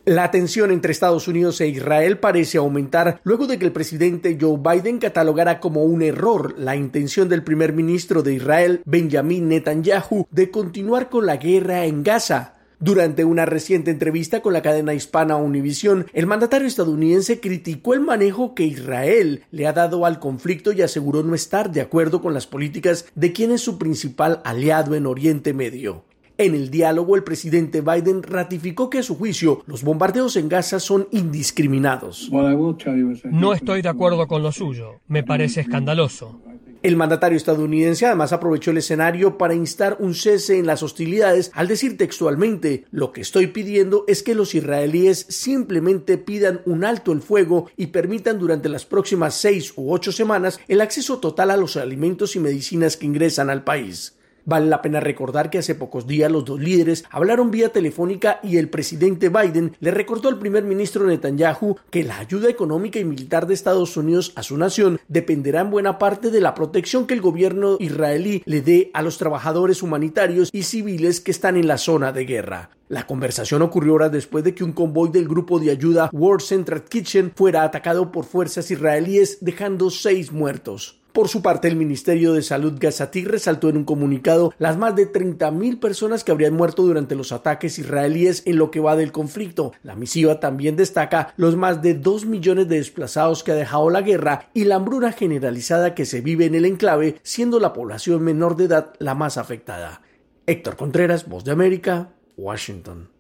La tensión entre Estados Unidos e Israel parece aumentar luego de que el presidente Joe Biden catalogara como un error la intención del primer ministro de Israel, Benjamin Netanyahu, de continuar con la guerra en Gaza. Durante una reciente entrevista con la cadena hispana Univision, el mandatario estadounidense criticó el manejo que Israel le ha dado al conflicto y aseguró no estar de acuerdo con las políticas de quien es su principal aliado en Oriente Medio. En el diálogo, el presidente Biden ratificó que a su juicio los bombardeos en Gaza son indiscriminados. No estoy de acuerdo con lo suyo. Me parece escandaloso. El mandatario estadounidense además aprovechó el escenario para instar un cese en las hostilidades al decir textualmente: lo que estoy pidiendo es que los israelíes simplemente pidan un alto el fuego y permitan durante las próximas 6 u 8 semanas el acceso total a los alimentos y medicinas que ingresan al país. Vale la pena recordar que hace pocos días los dos líderes hablaron vía telefónica y el presidente Biden le recordó al primer ministro Netanyahu que la ayuda económica y militar de Estados Unidos a su nación dependerá en buena parte de la protección que el gobierno israelí le dé a los trabajadores humanitarios y civiles que están en la zona de guerra. La conversación ocurrió horas después de que un convoy del grupo de ayuda World Central Kitchen fuera atacado por fuerzas israelíes, dejando 6 muertos. Por su parte, el Ministerio de Salud gazatí resaltó en un comunicado las más de 30.000 personas que habrían muerto durante los ataques israelíes en lo que va del conflicto. La misiva también destaca los más de 2 millones de desplazados que ha dejado la guerra y la hambruna generalizada que se vive en el enclave, siendo la población menor de edad la más afectada. Héctor Contreras, Voz de América, Washington.